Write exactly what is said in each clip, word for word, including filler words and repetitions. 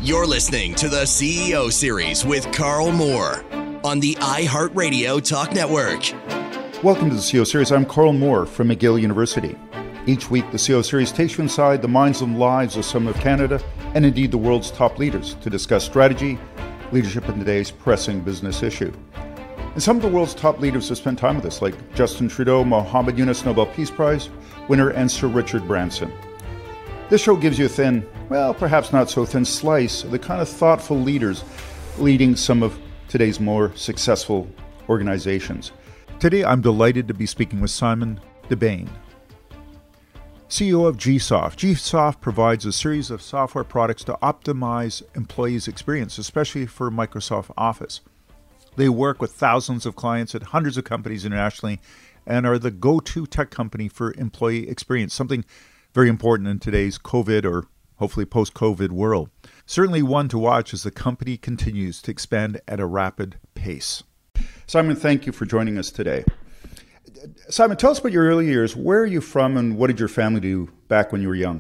You're listening to the C E O Series with Carl Moore on the iHeartRadio Talk Network. Welcome to the C E O Series. I'm Carl Moore from McGill University. Each week, the C E O Series takes you inside the minds and lives of some of Canada and indeed the world's top leaders to discuss strategy, leadership in today's pressing business issue. And some of the world's top leaders have spent time with us, like Justin Trudeau, Mohammed Yunus, Nobel Peace Prize winner, and Sir Richard Branson. This show gives you a thin, well, perhaps not so thin slice of the kind of thoughtful leaders leading some of today's more successful organizations. Today, I'm delighted to be speaking with Simon DeBain, C E O of Gsoft. Gsoft provides a series of software products to optimize employees' experience, especially for Microsoft Office. They work with thousands of clients at hundreds of companies internationally and are the go-to tech company for employee experience, something very important in today's COVID or hopefully post-COVID world. Certainly one to watch as the company continues to expand at a rapid pace. Simon, thank you for joining us today. Simon, tell us about your early years. Where are you from and what did your family do back when you were young?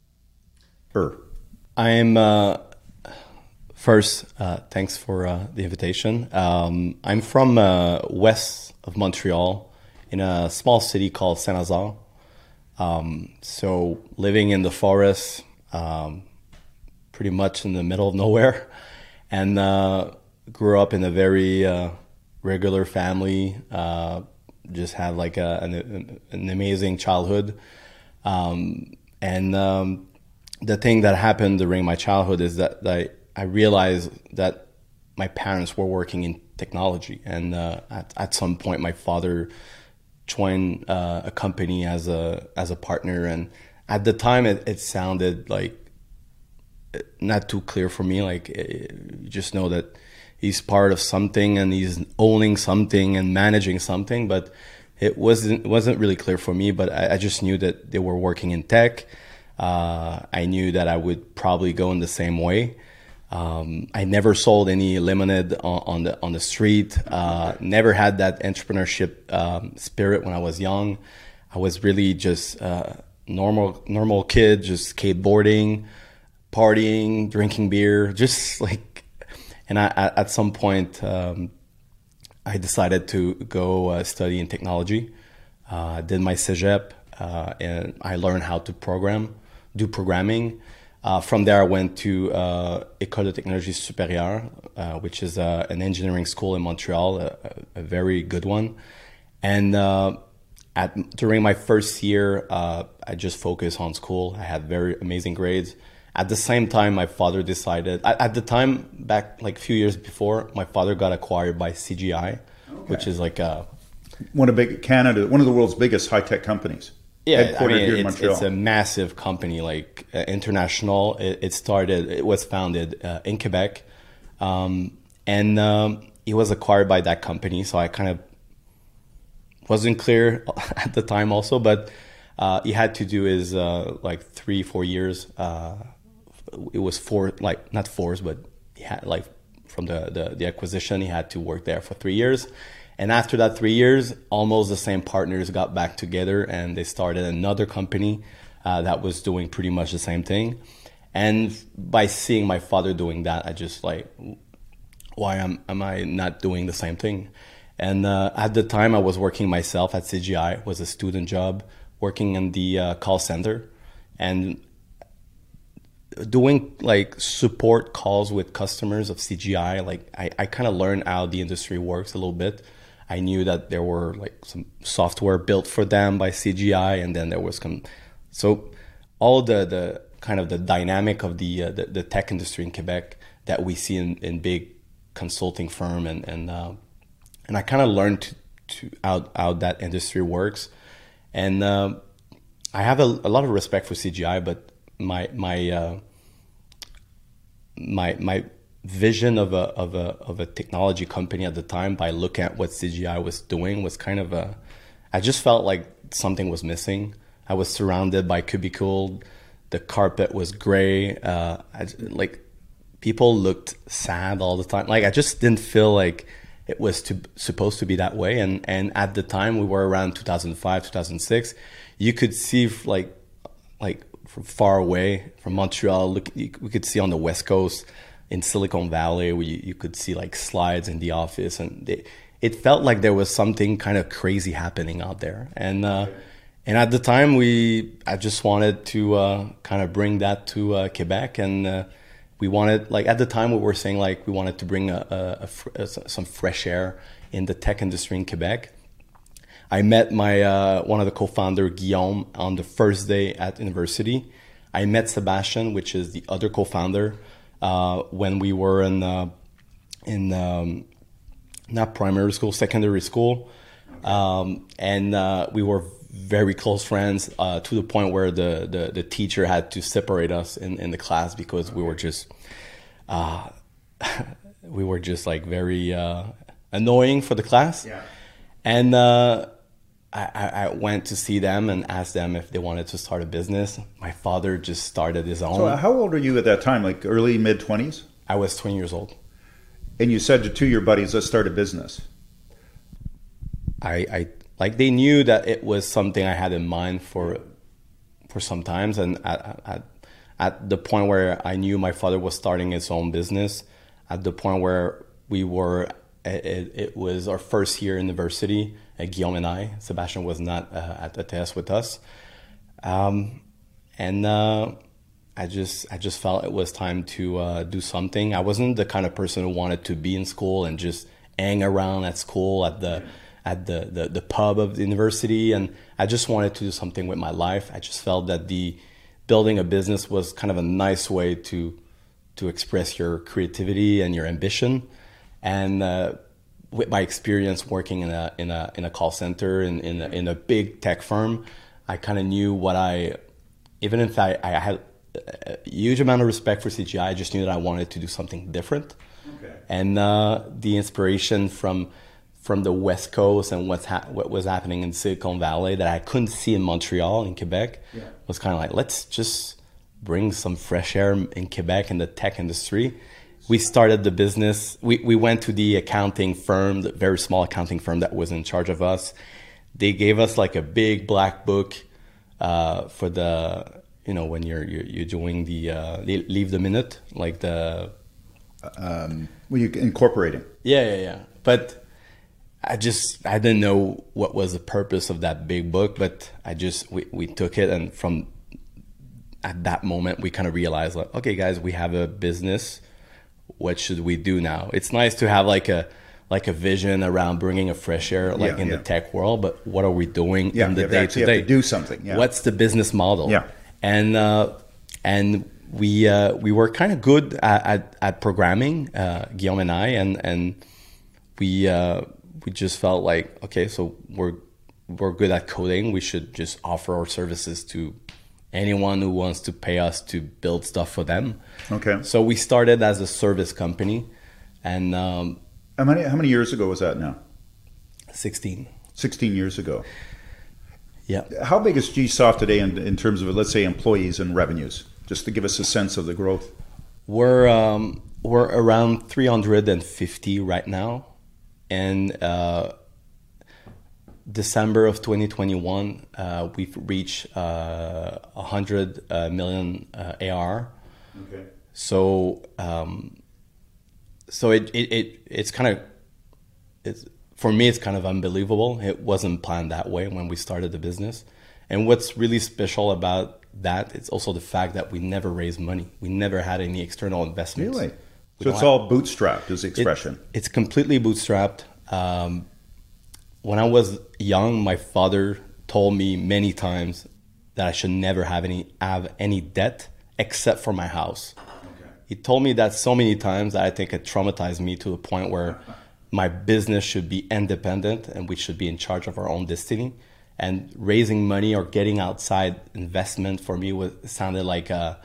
Er. I'm, uh, first, uh, thanks for uh, the invitation. Um, I'm from uh, west of Montreal in a small city called Saint-Lazare. Um, so living in the forest, um, pretty much in the middle of nowhere, and uh, grew up in a very uh, regular family, uh, just had like a, an, an amazing childhood. Um, and um, the thing that happened during my childhood is that I, I realized that my parents were working in technology. And uh, at, at some point, my father joined uh, a company as a as a partner, and at the time it, it sounded like not too clear for me. Like it, you just know that he's part of something and he's owning something and managing something, but it wasn't it wasn't really clear for me. But I, I just knew that they were working in tech. Uh, I knew that I would probably go in the same way. Um, I never sold any lemonade on, on the on the street. Uh, never had that entrepreneurship um, spirit when I was young. I was really just a normal normal kid, just skateboarding, partying, drinking beer, just like. And I, at some point, um, I decided to go uh, study in technology. I uh, did my cégep, uh, and I learned how to program, do programming. Uh, from there, I went to uh, École de Technologie Supérieure, uh, which is uh, an engineering school in Montreal, a, a very good one. And uh, at, during my first year, uh, I just focused on school. I had very amazing grades. At the same time, my father decided, at, at the time, back like a few years before, my father got acquired by C G I, okay. Which is like a... One of big Canada, one of the world's biggest high-tech companies. Yeah, I mean, it's, it's a massive company, like uh, international. It, it started, it was founded uh, in Quebec, um, and um, it was acquired by that company. So I kind of wasn't clear at the time also, but uh, he had to do his uh, like three, four years. Uh, it was four, like not fours, but he had like from the, the, the acquisition, he had to work there for three years. And after that three years, almost the same partners got back together and they started another company uh, that was doing pretty much the same thing. And by seeing my father doing that, I just like, why am, am I not doing the same thing? And uh, at the time, I was working myself at C G I. It was a student job, working in the uh, call center and doing like support calls with customers of C G I. Like I, I kind of learned how the industry works a little bit. I knew that there were like some software built for them by C G I, and then there was some, so all the, the kind of the dynamic of the, uh, the the tech industry in Quebec that we see in, in big consulting firm, and and uh, and I kind of learned to, to how how that industry works, and uh, I have a, a lot of respect for C G I, but my my uh, my my vision of a of a of a technology company at the time, by looking at what C G I was doing, was kind of a, I just felt like something was missing. I was surrounded by cubicle, the carpet was gray, uh, I, like people looked sad all the time. Like I just didn't feel like it was to, supposed to be that way. And and at the time, we were around two thousand five, two thousand six. You could see like like from far away from Montreal. Look, we could see on the West Coast in Silicon Valley, where you, you could see like slides in the office, and they, it felt like there was something kind of crazy happening out there. And uh, and at the time, we I just wanted to uh, kind of bring that to uh, Quebec, and uh, we wanted, like at the time, we were saying like we wanted to bring a, a, a, a, some fresh air in the tech industry in Quebec. I met my uh, one of the co-founder, Guillaume, on the first day at university. I met Sebastian, which is the other co-founder, uh, when we were in uh, in um, not primary school, secondary school, um, and uh, we were very close friends uh, to the point where the, the, the teacher had to separate us in, in the class because we were just uh, we were just like very uh, annoying for the class. Yeah. And uh, I, I went to see them and asked them if they wanted to start a business. My father just started his own. So how old were you at that time? Like early, mid twenties? I was twenty years old. And you said to two of your buddies, let's start a business. I, I like they knew that it was something I had in mind for for some times, and at, at at the point where I knew my father was starting his own business, at the point where we were, it, it was our first year in university. Uh, Guillaume and I, Sebastian was not uh, at the test with us, um, and uh, I just I just felt it was time to uh, do something. I wasn't the kind of person who wanted to be in school and just hang around at school at the at the, the, the pub of the university, and I just wanted to do something with my life. I just felt that the building a business was kind of a nice way to to express your creativity and your ambition. And uh, with my experience working in a in a in a call center in in a, in a big tech firm, I kind of knew what I, even if I, I had a huge amount of respect for C G I, I just knew that I wanted to do something different. Okay. And uh, the inspiration from from the West Coast and what's ha- what was happening in Silicon Valley that I couldn't see in Montreal, in Quebec, yeah. was kind of like, let's just bring some fresh air in Quebec in the tech industry. We started the business. We, we went to the accounting firm, the very small accounting firm that was in charge of us. They gave us like a big black book uh, for the, you know, when you're you're, you're doing the uh, leave the minute, like the... Um, well, you incorporating. Yeah, yeah, yeah. But I just, I didn't know what was the purpose of that big book, but I just, we, we took it, and from at that moment, we kind of realized, like, okay, guys, we have a business. What should we do now? It's nice to have like a like a vision around bringing a fresh air, like yeah, in yeah. the tech world, but what are we doing yeah, in the you day have to, to day? You have to do something. Yeah. What's the business model? Yeah. And uh, and we uh, we were kind of good at, at, at programming, uh, Guillaume and I, and and we uh, we just felt like, okay, so we're we're good at coding. We should just offer our services to anyone who wants to pay us to build stuff for them. Okay. So we started as a service company, and um, how many how many years ago was that now? sixteen. Sixteen years ago. Yeah. How big is G Soft today in, in terms of, let's say, employees and revenues? Just to give us a sense of the growth. We're um, we're around three hundred fifty right now, and uh, December of twenty twenty-one, uh, we've reached uh, one hundred uh, million uh, A R. Okay. So, um, so it, it, it it's kind of, it's, for me, it's kind of unbelievable. It wasn't planned that way when we started the business. And what's really special about that, it's also the fact that we never raised money. We never had any external investments. Really? We So it's have, all bootstrapped, is the expression. It, it's completely bootstrapped. Um, when I was young, my father told me many times that I should never have any have any debt except for my house. Okay. He told me that so many times that I think it traumatized me to the point where my business should be independent and we should be in charge of our own destiny. And raising money or getting outside investment for me was sounded like a,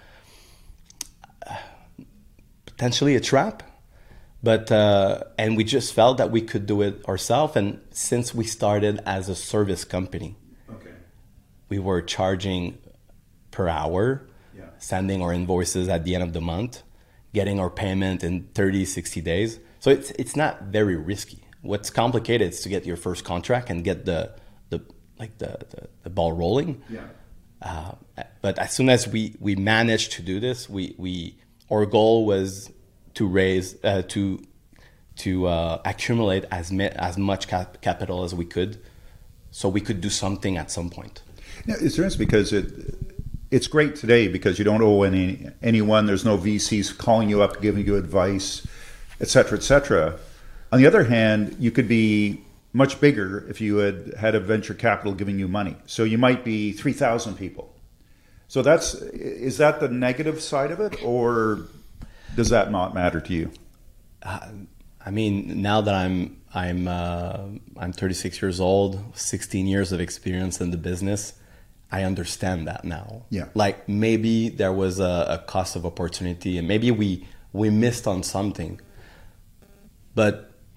uh, potentially a trap. But uh, and we just felt that we could do it ourselves. And since we started as a service company, okay. we were charging per hour, yeah. sending our invoices at the end of the month, getting our payment in thirty, sixty days. So it's it's not very risky. What's complicated is to get your first contract and get the the like the, the, the ball rolling. Yeah. Uh, but as soon as we, we managed to do this, we, we our goal was to raise uh, to to uh, accumulate as me, as much cap- capital as we could, so we could do something at some point. Now, it's interesting because it it's great today because you don't owe any anyone. There's no V Cs calling you up, giving you advice, et cetera, et cetera. On the other hand, you could be much bigger if you had had a venture capital giving you money. So you might be three thousand people. So that's is that the negative side of it, or does that not matter to you? Uh, I mean, now that I'm I'm uh, I'm thirty-six years old, sixteen years of experience in the business, I understand that now. Yeah. Like maybe there was a, a cost of opportunity, and maybe we we missed on something, but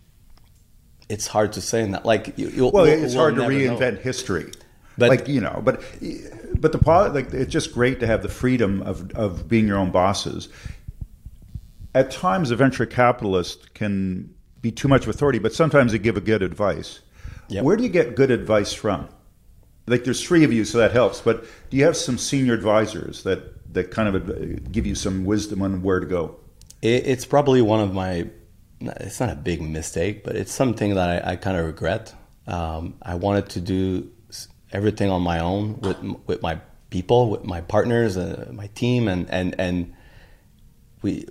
it's hard to say. That like you, you'll, well, we'll, it's we'll hard to reinvent know. history. But, like you know, but but the like it's just great to have the freedom of of being your own bosses. At times, a venture capitalist can be too much of authority, but sometimes they give a good advice. Yep. Where do you get good advice from? Like there's three of you, so that helps. But do you have some senior advisors that that kind of give you some wisdom on where to go? It's probably one of my. It's not a big mistake, but it's something that I, I kind of regret. Um, I wanted to do everything on my own with with my people, with my partners, uh, my team, and and and we.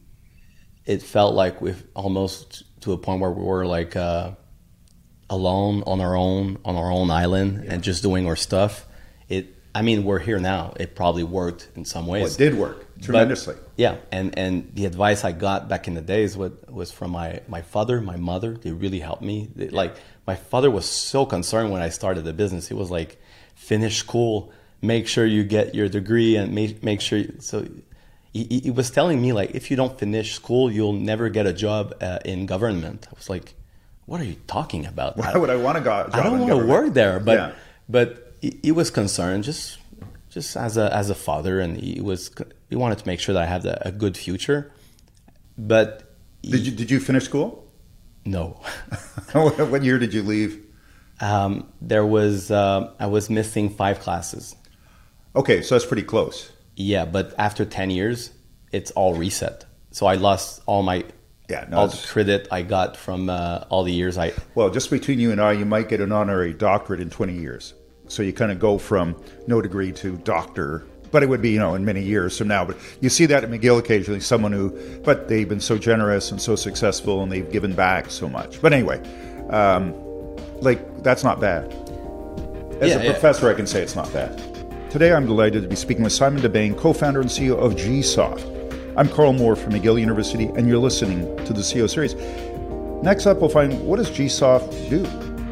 It felt like we've almost to a point where we were like uh, alone on our own on our own island yeah. and just doing our stuff. It. I mean, we're here now. It probably worked in some ways. Well, it did work tremendously. But, yeah, and and the advice I got back in the days was was from my my father, my mother. They really helped me. They, like my father was so concerned when I started the business. He was like, finish school, make sure you get your degree, and make make sure. You, so he, he was telling me like, if you don't finish school, you'll never get a job uh, in government. I was like, what are you talking about? Why would I want to go? Job I don't want to work there, but yeah. but he, he was concerned just just as a as a father, and he was he wanted to make sure that I had a, a good future. But he, did you did you finish school? No. What year did you leave? Um, there was uh, I was missing five classes. Okay, so that's pretty close. Yeah, but after ten years, it's all reset. So I lost all my yeah, no, all the credit I got from uh, all the years I. Well, just between you and I, you might get an honorary doctorate in twenty years. So you kind of go from no degree to doctor, but it would be, you know, in many years from now. But you see that at McGill occasionally, someone who, but they've been so generous and so successful and they've given back so much. But anyway, um, like that's not bad. As yeah, a yeah. professor, I can say it's not bad. Today, I'm delighted to be speaking with Simon DeBain, co-founder and C E O of Gsoft. I'm Carl Moore from McGill University, and you're listening to the C E O Series. Next up, we'll find what does Gsoft do?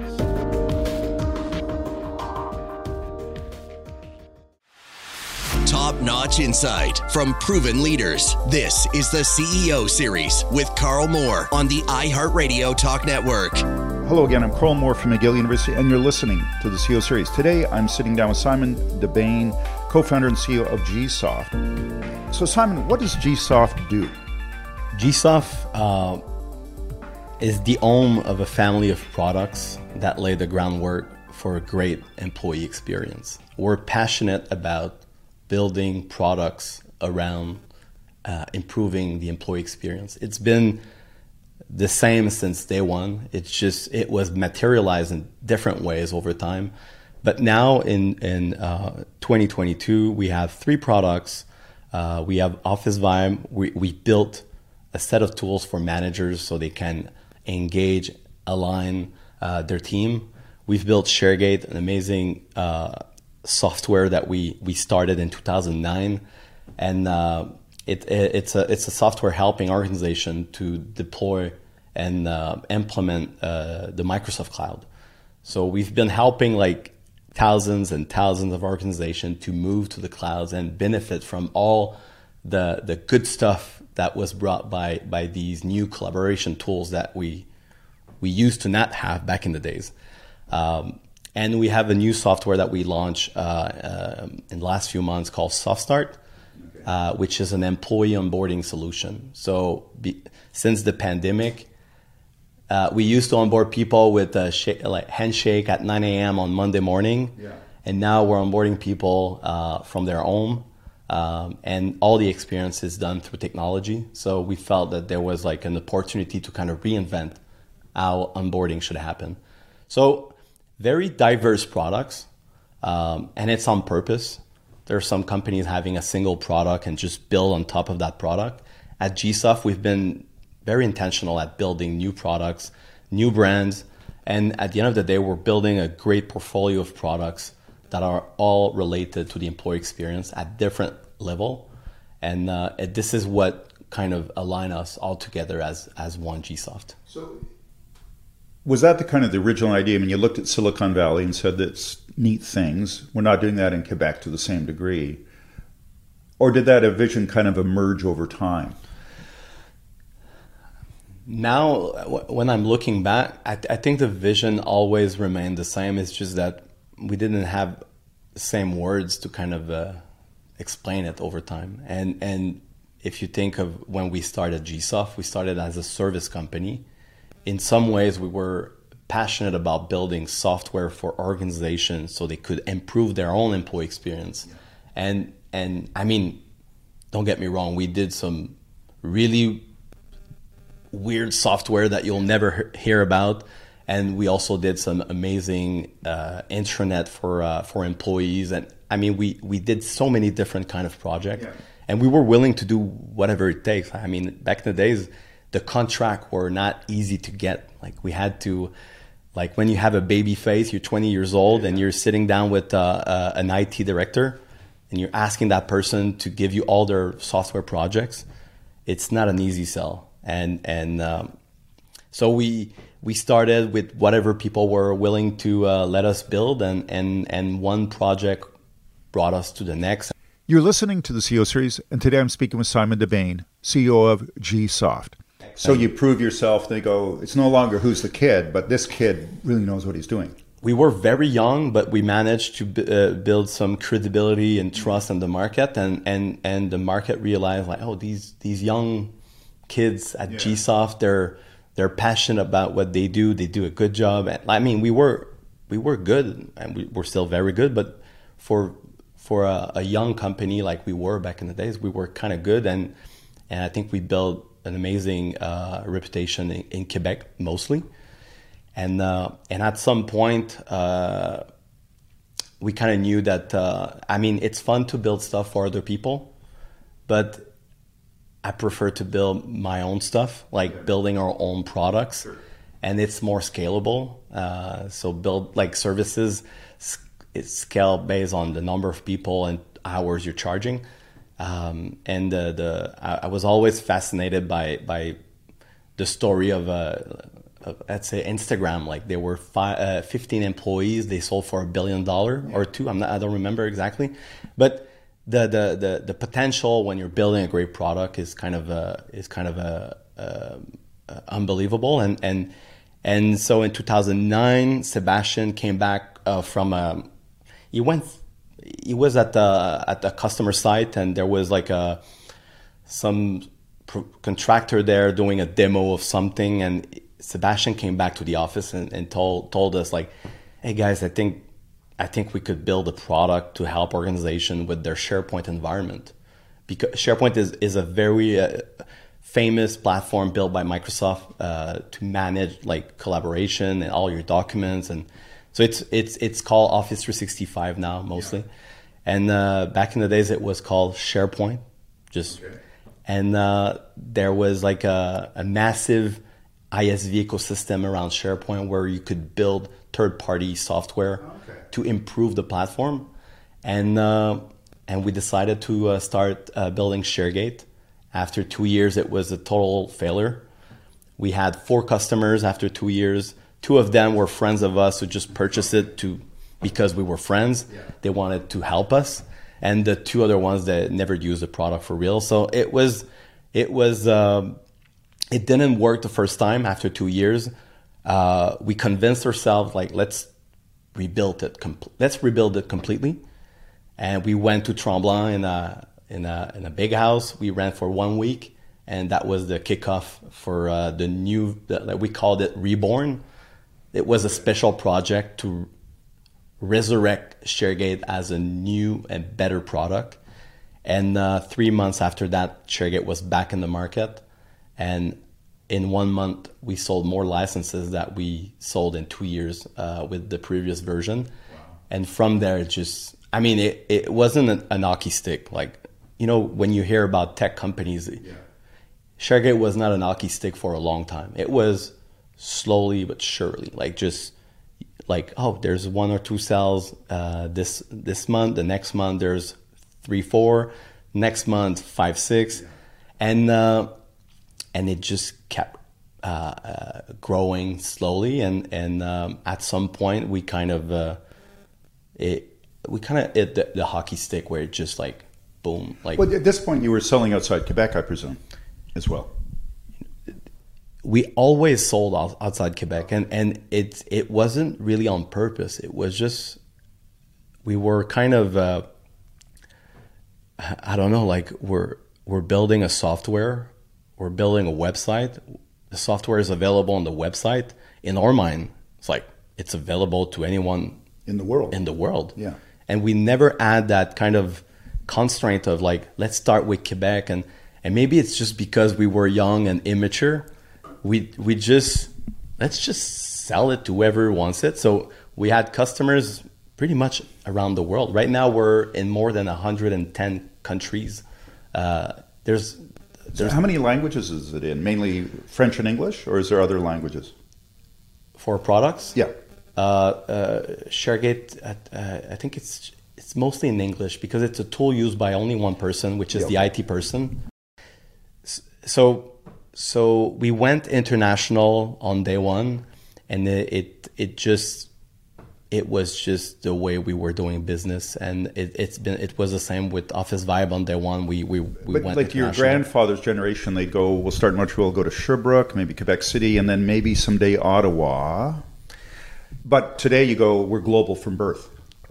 Top-notch insight from proven leaders. This is the C E O Series with Carl Moore on the iHeartRadio Talk Network. Hello again, I'm Carl Moore from McGill University, and you're listening to the C E O Series. Today, I'm sitting down with Simon DeBain, co-founder and C E O of Gsoft. So Simon, what does Gsoft do? Gsoft uh, is the home of a family of products that lay the groundwork for a great employee experience. We're passionate about building products around uh, improving the employee experience. It's been the same since day one. It's just, it was materialized in different ways over time. But now in, in uh, twenty twenty-two, we have three products. Uh, we have Office Vibe. We, we built a set of tools for managers so they can engage, align uh, their team. We've built ShareGate, an amazing uh, software that we, we started in two thousand nine. And uh, it, it, it's, a, it's a software helping organization to deploy and uh, implement uh, the Microsoft Cloud. So we've been helping like thousands and thousands of organizations to move to the clouds and benefit from all the the good stuff that was brought by by these new collaboration tools that we we used to not have back in the days. Um, and we have a new software that we launched uh, uh, in the last few months called SoftStart, uh, which is an employee onboarding solution. So be, since the pandemic, Uh, we used to onboard people with a sh- like handshake at nine a.m. on Monday morning, yeah. and now we're onboarding people uh, from their home, um, and all the experience is done through technology. So we felt that there was like an opportunity to kind of reinvent how onboarding should happen. So very diverse products, um, and it's on purpose. There are some companies having a single product and just build on top of that product. At Gsoft, we've been very intentional at building new products, new brands, and at the end of the day, we're building a great portfolio of products that are all related to the employee experience at different level. And uh, this is what kind of align us all together as, as one Gsoft. So was that the kind of the original idea? I mean, you looked at Silicon Valley and said that's neat things. We're not doing that in Quebec to the same degree. Or did that vision kind of emerge over time? Now, when I'm looking back, I, I think the vision always remained the same. It's just that we didn't have the same words to kind of uh, explain it over time. And and if you think of when we started Gsoft, we started as a service company. In some ways, we were passionate about building software for organizations so they could improve their own employee experience. Yeah. And and I mean, don't get me wrong, we did some really weird software that you'll never hear about, and we also did some amazing uh, intranet for uh, for employees. And I mean, we we did so many different kind of projects, yeah. And we were willing to do whatever it takes. I mean, back in the days, the contract were not easy to get. Like we had to, like when you have a baby face, you're twenty years old, yeah. And you're sitting down with uh, uh, an I T director, and you're asking that person to give you all their software projects. It's not an easy sell. And and um, so we we started with whatever people were willing to uh, let us build, and, and, and one project brought us to the next. You're listening to the C E O Series, and today I'm speaking with Simon DeBain, C E O of Gsoft. So you prove yourself, they go, it's no longer who's the kid, but this kid really knows what he's doing. We were very young, but we managed to b- uh, build some credibility and trust in the market, and, and, and the market realized, like, oh, these these young kids at yeah. Gsoft, they're they're passionate about what they do. They do a good job. And, I mean, we were we were good, and we were still very good, but for for a, a young company like we were back in the days, we were kind of good, and and I think we built an amazing uh, reputation in, in Quebec mostly. And uh, and at some point, uh, we kind of knew that, uh, I mean, it's fun to build stuff for other people, but I prefer to build my own stuff, like yeah. building our own products. Sure. And it's more scalable. Uh, so build like services, it's scaled based on the number of people and hours you're charging. Um, and the, the I, I was always fascinated by by the story of uh, let's say Instagram. Like there were five, uh, fifteen employees, they sold for a billion dollar or two. I'm not, I don't remember exactly, but the, the the the potential when you're building a great product is kind of a, is kind of a, a, a unbelievable. And and and so in two thousand nine, Sebastian came back uh, from a, he went he was at the at the customer site, and there was like a some contractor there doing a demo of something, and Sebastian came back to the office and, and told told us like, hey guys, I think I think we could build a product to help organization with their SharePoint environment, because SharePoint is, is a very uh, famous platform built by Microsoft uh, to manage like collaboration and all your documents. And so it's it's it's called Office three sixty-five now mostly. Yeah. And uh, back in the days it was called SharePoint, just okay. And uh, there was like a, a massive I S V ecosystem around SharePoint where you could build third-party software okay. to improve the platform. And uh, and we decided to uh, start uh, building ShareGate. After two years, it was a total failure. We had four customers after two years. Two of them were friends of us who just purchased it to because we were friends. Yeah. They wanted to help us. And the two other ones that never used the product for real. So it was, it was, um, it didn't work the first time. After two years, uh, we convinced ourselves like, let's rebuild it. Com- let's rebuild it completely. And we went to Tremblant in a in a in a big house. We ran for one week, and that was the kickoff for uh, the new. The, we called it Reborn. It was a special project to resurrect ShareGate as a new and better product. And uh, three months after that, ShareGate was back in the market. And in one month, we sold more licenses that we sold in two years uh, with the previous version. Wow. And from there, it just, I mean, it, it wasn't a, a hockey stick. Like, you know, when you hear about tech companies, yeah. ShareGate was not a hockey stick for a long time. It was slowly but surely, like just like, oh, there's one or two sales uh, this this month. The next month, there's three, four. Next month, five, six. Yeah. And... Uh, And it just kept uh, uh, growing slowly, and and um, at some point we kind of uh, it we kind of hit the, the hockey stick where it just like boom. Like, well, at this point, you were selling outside Quebec, I presume, as well. We always sold outside Quebec, and and it it wasn't really on purpose. It was just we were kind of uh, I don't know, like we're we're building a software. We're building a website. The software is available on the website. In our mind, it's like it's available to anyone in the world. In the world, yeah. And we never add that kind of constraint of like, let's start with Quebec, and and maybe it's just because we were young and immature. We we just let's just sell it to whoever wants it. So we had customers pretty much around the world. Right now, we're in more than one hundred ten countries. Uh, there's So how many languages is it in? Mainly French and English, or is there other languages? For products? Yeah. Uh, uh, ShareGate, uh, I think it's it's mostly in English because it's a tool used by only one person, which is yeah. the I T person. So so we went international on day one, and it it, it just it was just the way we were doing business, and it, it's been it was the same with Office Vibe on day one. We we, we but went like your grandfather's generation, they'd go, we'll start in Montreal, go to Sherbrooke, maybe Quebec City, and then maybe someday Ottawa. But today you go, we're global from birth.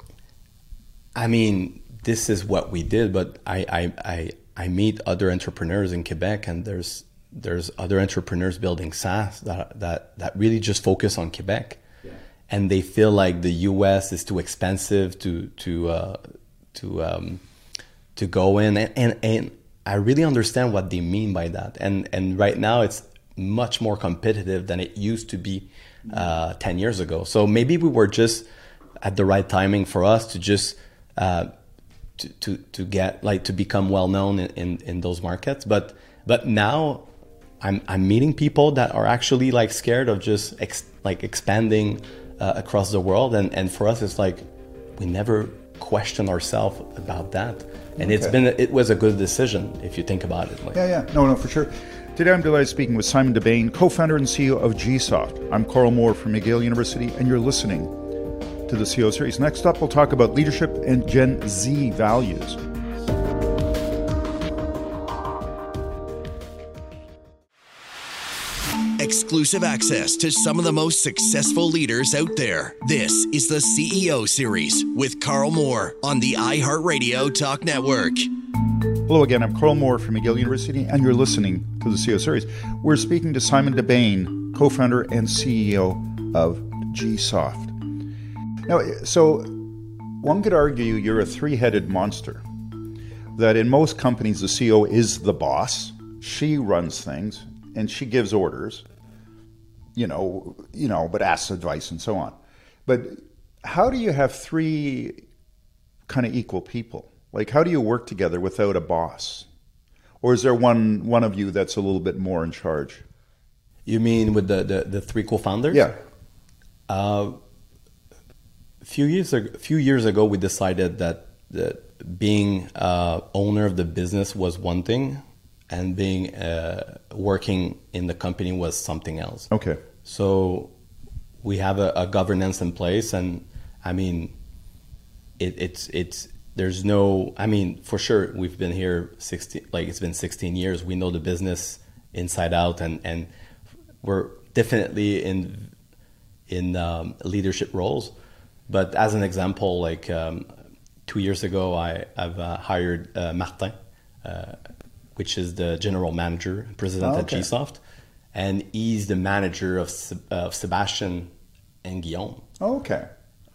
I mean, this is what we did, but I I I, I meet other entrepreneurs in Quebec, and there's there's other entrepreneurs building SaaS that that that really just focus on Quebec. And they feel like the U S is too expensive to to uh, to um, to go in, and, and and I really understand what they mean by that. And and right now it's much more competitive than it used to be uh, ten years ago. So maybe we were just at the right timing for us to just uh, to, to to get like to become well known in, in, in those markets. But but now I'm I'm meeting people that are actually like scared of just ex, like expanding. Uh, across the world, and, and for us it's like we never question ourselves about that, and okay. it's been it was a good decision if you think about it. Like, yeah, yeah, no, no, for sure. Today I'm delighted speaking with Simon DeBain, co-founder and C E O of Gsoft. I'm Carl Moore from McGill University, and you're listening to the C E O series. Next up, we'll talk about leadership and Gen Z values. Exclusive access to some of the most successful leaders out there. This is the C E O Series with Carl Moore on the iHeartRadio Talk Network. Hello again, I'm Carl Moore from McGill University, and you're listening to the C E O Series. We're speaking to Simon DeBain, co-founder and C E O of Gsoft. Now, so one could argue you're a three-headed monster, that in most companies the C E O is the boss, she runs things, and she gives orders, you know, you know, but asks advice and so on. But how do you have three kind of equal people? Like, how do you work together without a boss? Or is there one one of you that's a little bit more in charge? You mean with the, the, the three co-founders? Yeah. Uh, a few years ago, a few years ago, we decided that, that being uh, owner of the business was one thing, and being uh, working in the company was something else. Okay. So we have a, a governance in place, and I mean, it, it's it's there's no. I mean, for sure, we've been here sixteen. Like it's been sixteen years. We know the business inside out, and and we're definitely in in um, leadership roles. But as an example, like um, two years ago, I I've uh, hired uh, Martin. Uh, which is the general manager, president oh, okay. at Gsoft. And he's the manager of, of Sebastian and Guillaume. Oh, okay.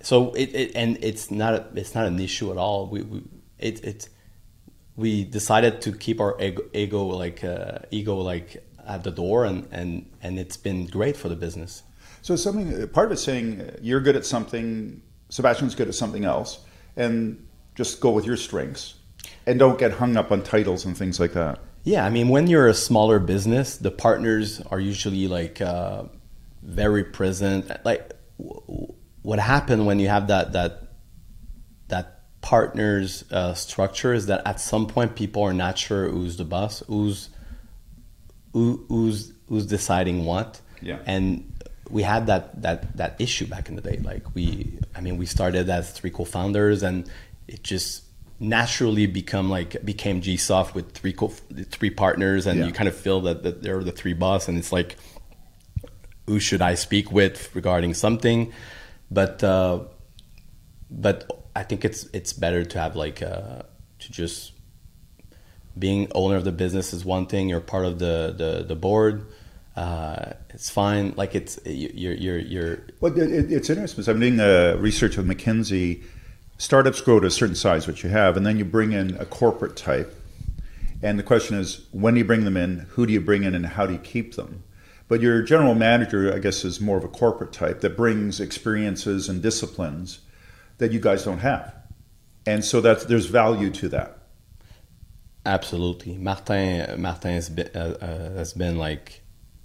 so it, it and it's not a, it's not an issue at all. We, we it it we decided to keep our ego, ego like uh, ego like at the door, and, and and it's been great for the business. So something part of it's saying you're good at something, Sebastian's good at something else, and just go with your strengths, and don't get hung up on titles and things like that. Yeah, I mean, when you're a smaller business, the partners are usually like uh, very present. Like, w- what happened when you have that that that partners uh, structure is that at some point people are not sure who's the boss, who's who, who's who's deciding what. Yeah. And we had that that that issue back in the day. Like we, I mean, we started as three co-founders, and it just naturally become like became Gsoft with three co- three partners, and yeah. you kind of feel that, that they're the three boss, and it's like, who should I speak with regarding something? But uh, but I think it's it's better to have like uh, to just being owner of the business is one thing. You're part of the the, the board. Uh, it's fine. Like it's you're you're you're. Well, it, it's interesting because I'm doing uh, research with McKinsey. Startups grow to a certain size, which you have, and then you bring in a corporate type. And the question is, when do you bring them in? Who do you bring in, and how do you keep them? But your general manager, I guess, is more of a corporate type that brings experiences and disciplines that you guys don't have, and so that there's value to that. Absolutely, Martin. Martin has been, uh, uh, has been like.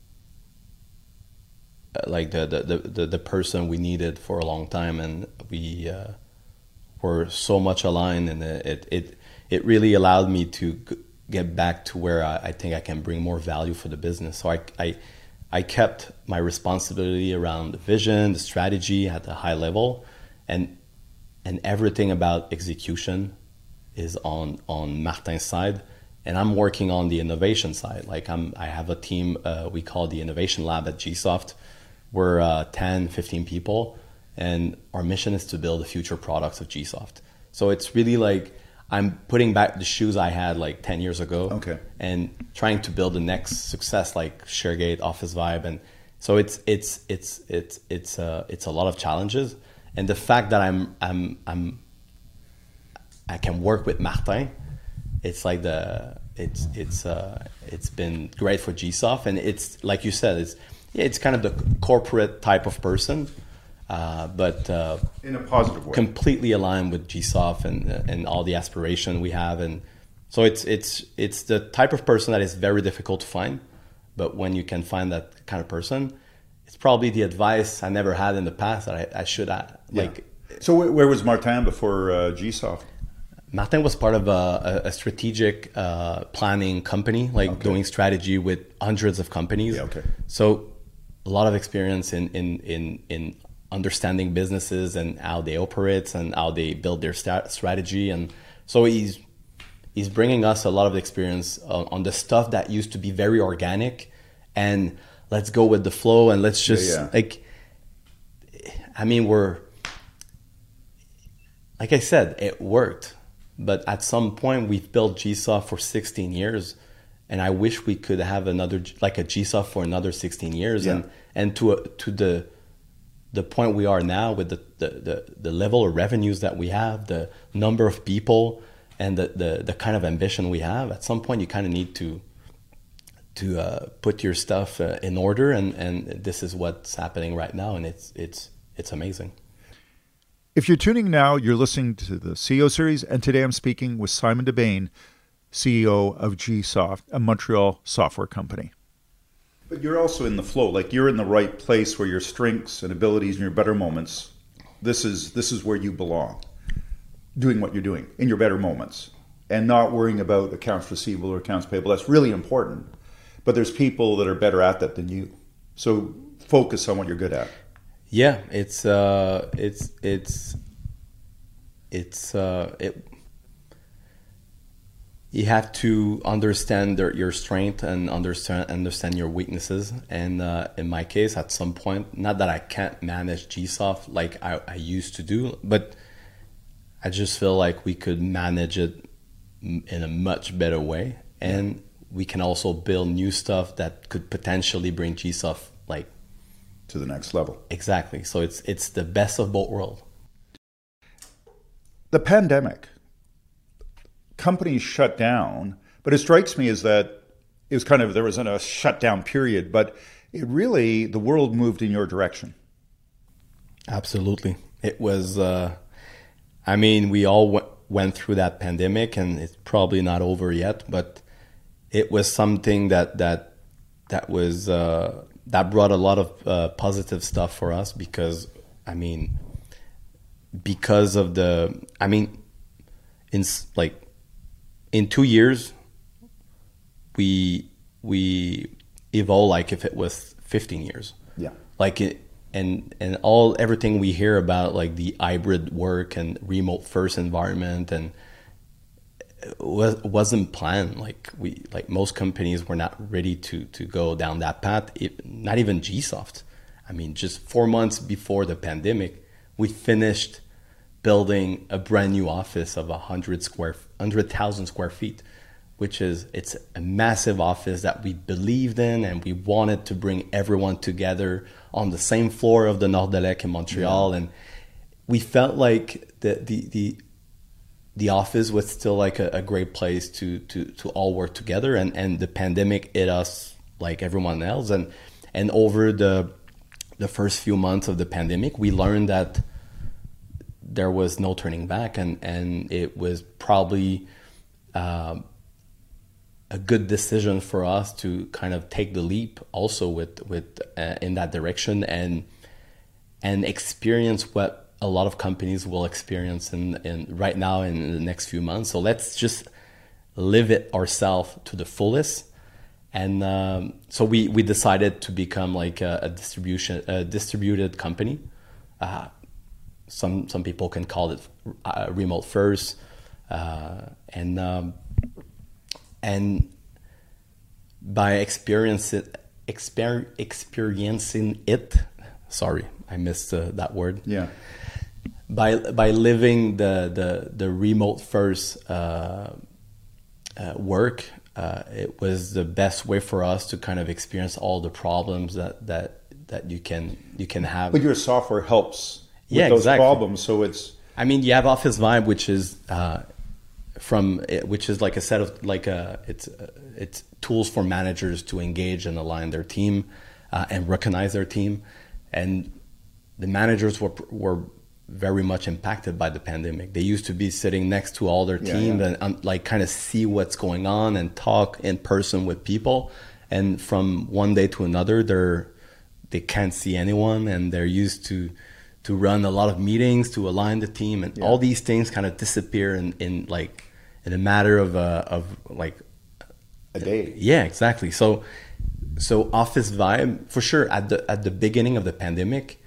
like the, the, the, the person we needed for a long time, and we uh, were so much aligned, and it, it it really allowed me to get back to where I, I think I can bring more value for the business. So I, I I kept my responsibility around the vision, the strategy at a high level, and and everything about execution is on on Martin's side, and I'm working on the innovation side. Like I'm I have a team uh, we call the Innovation Lab at Gsoft. We're uh, ten, fifteen people, and our mission is to build the future products of Gsoft. So it's really like I'm putting back the shoes I had like ten years ago, okay, and trying to build the next success like ShareGate, Office Vibe, and so it's it's it's it's it's uh, it's a lot of challenges. And the fact that I'm I'm I'm I can work with Martin, it's like the it's it's uh, it's been great for Gsoft, and it's like you said, it's. Yeah, it's kind of the corporate type of person, uh, but uh, in a positive way, completely aligned with Gsoft and and all the aspiration we have, and so it's it's it's the type of person that is very difficult to find. But when you can find that kind of person, it's probably the advice I never had in the past that I, I should have. Like, yeah. So where was Martin before uh, Gsoft? Martin was part of a, a strategic uh, planning company, like okay. doing strategy with hundreds of companies. Yeah, okay. So a lot of experience in, in, in, in understanding businesses and how they operate and how they build their st- strategy. And so he's he's bringing us a lot of experience uh, on the stuff that used to be very organic, and let's go with the flow, and let's just yeah, yeah. like, I mean, we're, like I said, it worked. But at some point, we've built Gsoft for sixteen years, and I wish we could have another, like a Gsoft for another sixteen years, yeah. and and to a, to the the point we are now with the, the, the, the level of revenues that we have, the number of people, and the, the, the kind of ambition we have. At some point, you kind of need to to uh, put your stuff uh, in order, and, and this is what's happening right now, and it's it's it's amazing. If you're tuning now, you're listening to the C E O Series, and today I'm speaking with Simon Desbains, C E O of Gsoft, a Montreal software company. But you're also in the flow, like you're in the right place where your strengths and abilities and your better moments, this is this is where you belong, doing what you're doing in your better moments, and not worrying about accounts receivable or accounts payable. That's really important, but there's people that are better at that than you. So focus on what you're good at. Yeah, it's uh, it's it's it's uh, it. You have to understand their, your strength and understand understand your weaknesses. And uh, in my case, at some point, not that I can't manage Gsoft like I, I used to do, but I just feel like we could manage it in a much better way, and we can also build new stuff that could potentially bring Gsoft like. To the next level. Exactly. So it's it's the best of both worlds. the pandemic, companies shut down, but it strikes me as that it was kind of, there wasn't a shutdown period, but it really, the world moved in your direction. Absolutely. It was, uh, I mean, we all w- went through that pandemic, and it's probably not over yet, but it was something that, that, that was, uh, that brought a lot of uh, positive stuff for us because, I mean, because of the, I mean, in like, in two years, we, we evolved like if it was fifteen years. Yeah. Like it, and, and all, everything we hear about like the hybrid work and remote first environment, and it was, wasn't planned. Like we, like most companies were not ready to, to go down that path. It, not even Gsoft. I mean, just four months before the pandemic, we finished building a brand new office of a hundred square, hundred thousand square feet, which is, it's a massive office that we believed in, and we wanted to bring everyone together on the same floor of the Nordelec in Montreal. Yeah. And we felt like the, the, the, the office was still like a, a great place to, to, to all work together. And, and the pandemic hit us like everyone else. And, and over the, the first few months of the pandemic, we learned that there was no turning back, and, and it was probably uh, a good decision for us to kind of take the leap also with, with uh, in that direction, and and experience what a lot of companies will experience in, in right now in the next few months. So let's just live it ourselves to the fullest. And um, so we, we decided to become like a, a distribution a distributed company. Uh, Some some people can call it uh, remote first, uh, and um, and by experience it, exper- experiencing it. Sorry, I missed uh, that word. Yeah. By by living the the the remote first uh, uh, work, uh, it was the best way for us to kind of experience all the problems that that that you can you can have. But your software helps. With Yeah, those exactly. problems, so it's. I mean, you have Office Vibe, which is uh, from which is like a set of like a it's uh, it's tools for managers to engage and align their team uh, and recognize their team, and the managers were were very much impacted by the pandemic. They used to be sitting next to all their team yeah, yeah. and um, like kind of see what's going on and talk in person with people, and from one day to another, they're they can't see anyone, and they're used to. to run a lot of meetings, to align the team, and yeah. all these things kind of disappear in, in like in a matter of uh, of like a day. Yeah, exactly. So so Office Vibe for sure at the at the beginning of the pandemic,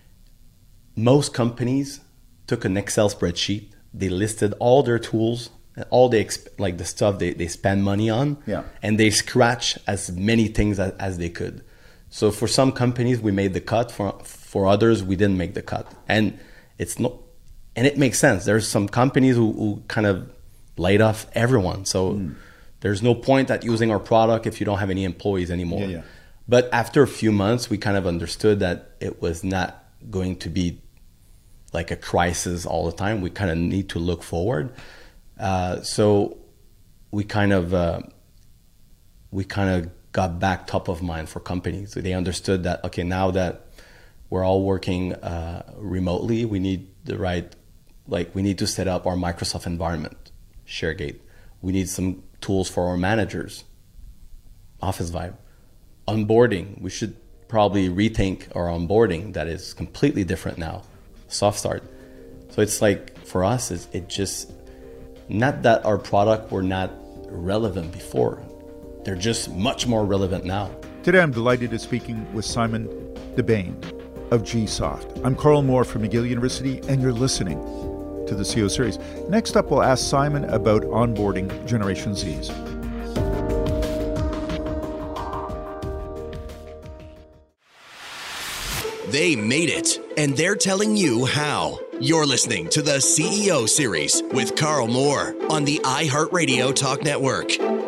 most companies took an Excel spreadsheet. They listed all their tools, all the exp- like the stuff they, they spend money on, yeah. and they scratch as many things as, as they could. So for some companies, we made the cut. For for others, we didn't make the cut, and it's not, and it makes sense. There's some companies who, who kind of laid off everyone. So mm. there's no point at using our product if you don't have any employees anymore. Yeah, yeah. But after a few months, we kind of understood that it was not going to be like a crisis all the time. We kind of need to look forward. Uh, so we kind of uh, we kind of got back top of mind for companies. So they understood that, okay, now that we're all working uh, remotely, we need the right, like we need to set up our Microsoft environment, ShareGate. We need some tools for our managers, Office Vibe. Onboarding, we should probably rethink our onboarding that is completely different now, Soft Start. So it's like, for us, it's, it just, not that our product were not relevant before, they're just much more relevant now. Today I'm delighted to be speaking with Simon DeBain of Gsoft. I'm Carl Moore from McGill University, and you're listening to the C E O Series. Next up, we'll ask Simon about onboarding Generation Zs. They made it, and they're telling you how. You're listening to the C E O Series with Carl Moore on the iHeartRadio Talk Network.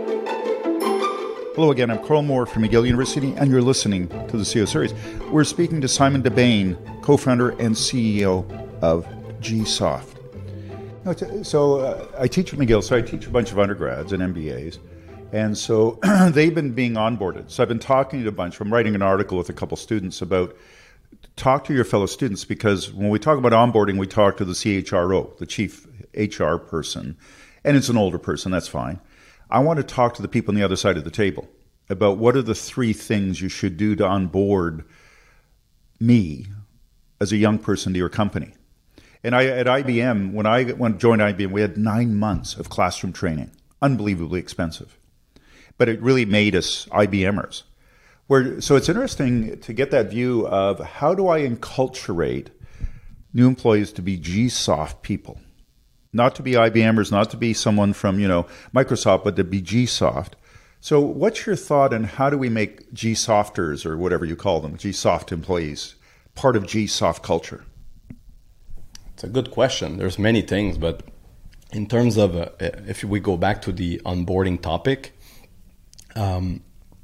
Hello again, I'm Carl Moore from McGill University, and you're listening to the C E O Series. We're speaking to Simon DeBain, co-founder and C E O of Gsoft. No, it's- so uh, I teach at McGill, so I teach a bunch of undergrads and M B As. And so they've been being onboarded. So I've been talking to a bunch. I'm writing an article with a couple students about talk to your fellow students, because when we talk about onboarding, we talk to the C H R O, the chief H R person, and it's an older person, that's fine. I want to talk to the people on the other side of the table about what are the three things you should do to onboard me as a young person to your company. And I, at I B M, when I when joined I B M, we had nine months of classroom training, unbelievably expensive. But it really made us IBMers. Where, so it's interesting to get that view of how do I enculturate new employees to be G SOFT people, not to be IBMers, not to be someone from, you know, Microsoft, but to be G SOFT. So what's your thought on how do we make G SOFTers, or whatever you call them, G SOFT employees, part of G SOFT culture? It's a good question. There's many things, but in terms of, uh, if we go back to the onboarding topic, um,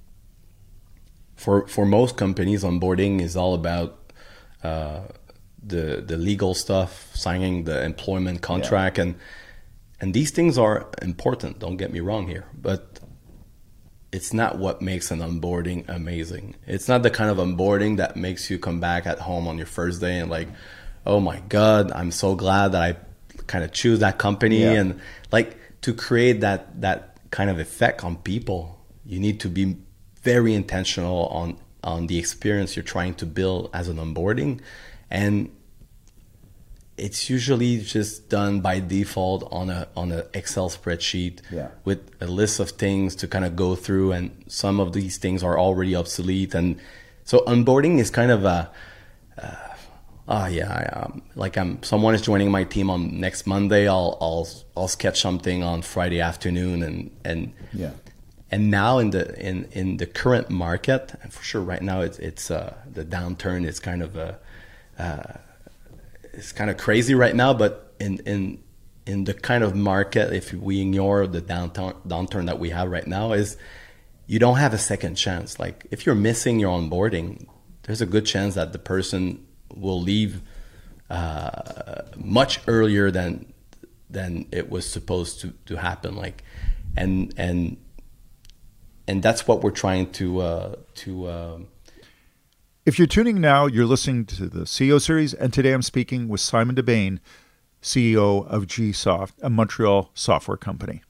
for for most companies, onboarding is all about uh, the the legal stuff, signing the employment contract, yeah. and and these things are important. Don't get me wrong here, but it's not what makes an onboarding amazing. It's not the kind of onboarding that makes you come back at home on your first day and like, oh my God, I'm so glad that I kind of choose that company. Yeah. And like, to create that that kind of effect on people, you need to be very intentional on on the experience you're trying to build as an onboarding. And it's usually just done by default on a on an Excel spreadsheet, yeah. with a list of things to kind of go through, and some of these things are already obsolete. And so onboarding is kind of a uh, oh yeah, I, um, like I'm someone is joining my team on next Monday. I'll I'll I'll sketch something on Friday afternoon, and and yeah. And now in the in, in the current market, and for sure right now it's it's uh, the downturn is kind of a uh, it's kind of crazy right now. But in in in the kind of market, if we ignore the downturn downturn that we have right now, is you don't have a second chance. Like if you're missing your onboarding, there's a good chance that the person will leave uh, much earlier than than it was supposed to, to happen. Like and and. And that's what we're trying to uh, to. Uh... If you're tuning now, you're listening to the C E O series, and today I'm speaking with Simon Desbain, C E O of G SOFT, a Montreal software company.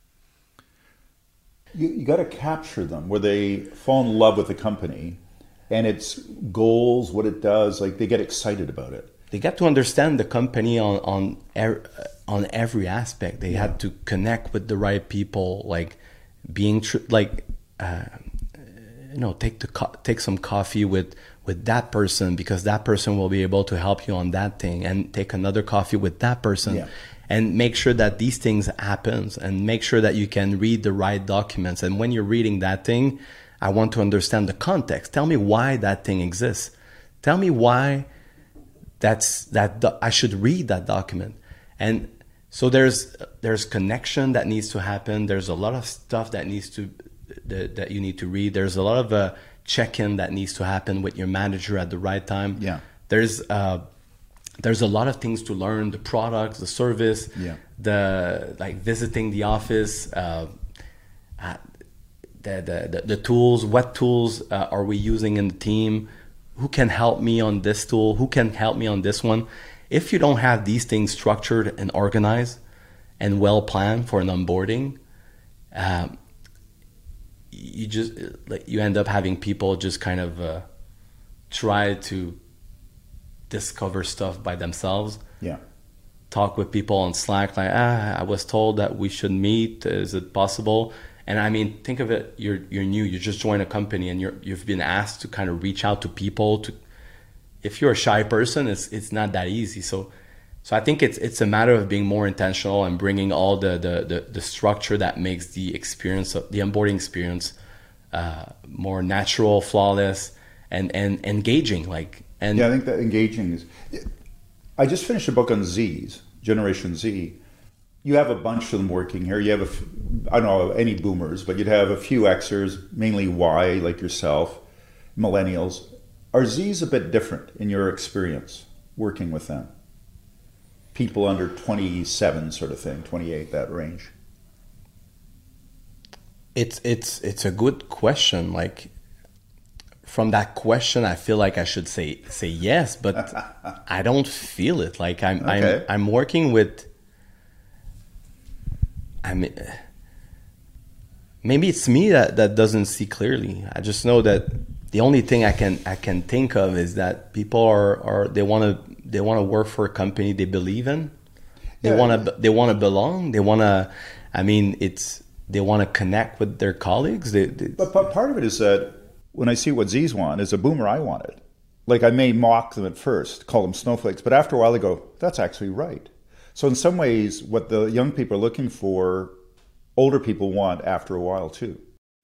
You, you got to capture them where they fall in love with the company and its goals, what it does. Like they get excited about it. They got to understand the company on on er, on every aspect. They yeah. had to connect with the right people, like. Being tr- like, uh, you know, take the co- take some coffee with, with that person, because that person will be able to help you on that thing, and take another coffee with that person, yeah. and make sure that these things happens, and make sure that you can read the right documents. And when you're reading that thing, I want to understand the context. Tell me why that thing exists. Tell me why that's that do- I should read that document. And so there's there's connection that needs to happen. There's a lot of stuff that needs to that, that you need to read. There's a lot of uh, check-in that needs to happen with your manager at the right time. Yeah. There's uh, there's a lot of things to learn: the product, the service, yeah. the like visiting the office, uh, uh, the, the the the tools. What tools uh, are we using in the team? Who can help me on this tool? Who can help me on this one? If you don't have these things structured and organized and well planned for an onboarding, um, you just like you end up having people just kind of uh, try to discover stuff by themselves. Yeah. Talk with people on Slack like, ah, I was told that we should meet. Is it possible? And I mean, think of it. You're you're new. You just joined a company, and you're you've been asked to kind of reach out to people to. If you're a shy person, it's it's not that easy. So, so I think it's it's a matter of being more intentional and bringing all the the the, the structure that makes the experience of the onboarding experience uh, more natural, flawless, and and engaging. Like and yeah, I think that engaging is. I just finished a book on Z's, Generation Z. You have a bunch of them working here. You have a I don't know any boomers, but you'd have a few Xers, mainly Y, like yourself, millennials. Are Z's a bit different in your experience working with them? people under twenty-seven sort of thing, twenty-eight, that range? It's it's it's a good question. Like, from that question, I feel like I should say say yes, but I don't feel it. Like I'm okay. I'm I'm working with. I mean, maybe it's me that, that doesn't see clearly. I just know that the only thing I can I can think of is that people are, are they want to they want to work for a company they believe in. They yeah. want to they want to belong. They want to. I mean, it's they want to connect with their colleagues. They, they, but, but part of it is that when I see what Z's want, as a boomer, I want it. Like, I may mock them at first, call them snowflakes, but after a while, they go, "That's actually right." So in some ways, what the young people are looking for, older people want after a while too.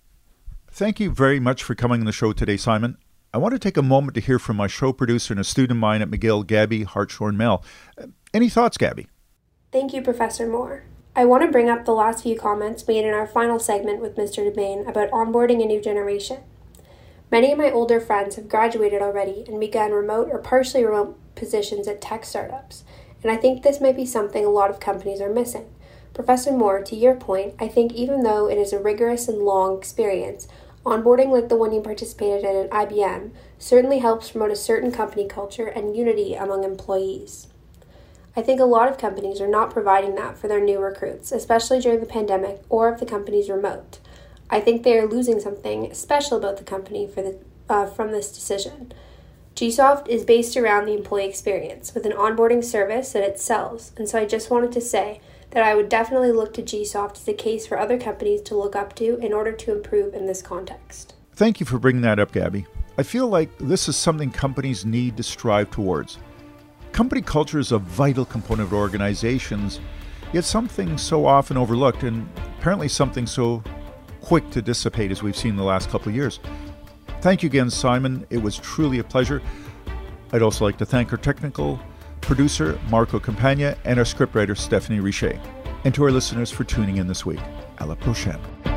Thank you very much for coming on the show today, Simon. I want to take a moment to hear from my show producer and a student of mine at McGill, Gabby Hartshorn-Mell. Any thoughts, Gabby? Thank you, Professor Moore. I want to bring up the last few comments made in our final segment with Mister DeBain about onboarding a new generation. Many of my older friends have graduated already and begun remote or partially remote positions at tech startups, and I think this might be something a lot of companies are missing. Professor Moore, to your point, I think even though it is a rigorous and long experience, onboarding like the one you participated in at I B M certainly helps promote a certain company culture and unity among employees. I think a lot of companies are not providing that for their new recruits, especially during the pandemic or if the company's remote. I think they are losing something special about the company for the uh, from this decision. G Soft is based around the employee experience with an onboarding service that it sells, and so I just wanted to say that I would definitely look to G Soft as a case for other companies to look up to in order to improve in this context. Thank you for bringing that up, Gabby. I feel like this is something companies need to strive towards. Company culture is a vital component of organizations, yet something so often overlooked and apparently something so quick to dissipate as we've seen in the last couple of years. Thank you again, Simon. It was truly a pleasure. I'd also like to thank our technical producer, Marco Campagna, and our scriptwriter, Stephanie Richer. And to our listeners for tuning in this week. À la prochaine.